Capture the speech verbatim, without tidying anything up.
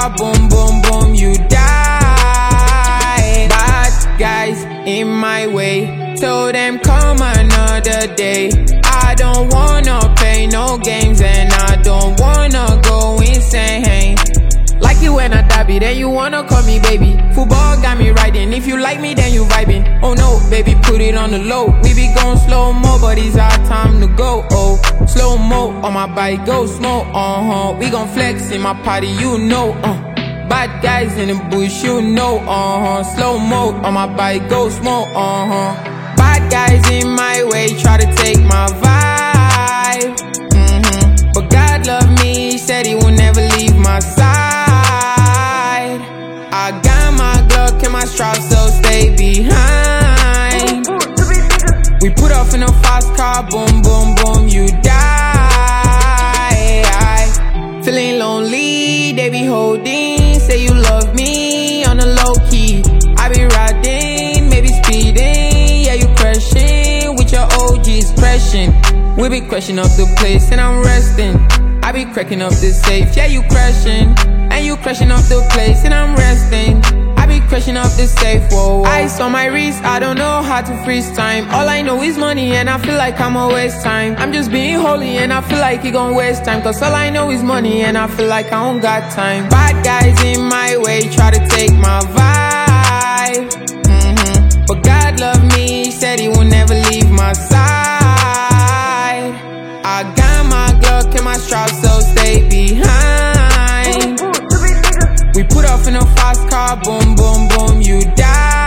car, boom, boom, boom, you die. Bad guys in my way, told them come another day. I don't wanna play no games and I don't wanna go insane. Like you when I dabby, then you wanna call me baby. Football got me riding, if you like me then you vibing. Oh no, baby, put it on the low. We be going slow-mo, but it's our time to go. Oh, slow-mo on my bike, go smoke, uh-huh. We gon' flex in my party, you know, uh. Bad guys in the bush, you know, uh-huh. Slow-mo on my bike, go smoke, uh-huh. Bad guys in my way, try to take my vibe, mm-hmm. But God love me, he said he will never leave my side. I got my Glock and my strap, so stay behind. We put off in a fast car, boom, boom, boom, you die. Feeling lonely, they be holding, say you love me on a low key. I be riding, maybe speeding, yeah, you crashing with your O Gs crashing. We be crashing up the place and I'm resting. I be cracking up the safe, yeah, you crashing. And you crashing up the place and I'm resting. I be crashing up the safe, whoa, whoa. Ice on my wrist, I don't know how to freeze time. All I know is money and I feel like I'ma waste time. I'm just being holy and I feel like he gon' waste time. Cause all I know is money and I feel like I don't got time. Bad guys in my way, try to take my vibe, mm-hmm. But God love me, he said he will never leave my side. I got my Glock and my strap, so stay behind. We put off in a fast car, boom, boom, boom, you die.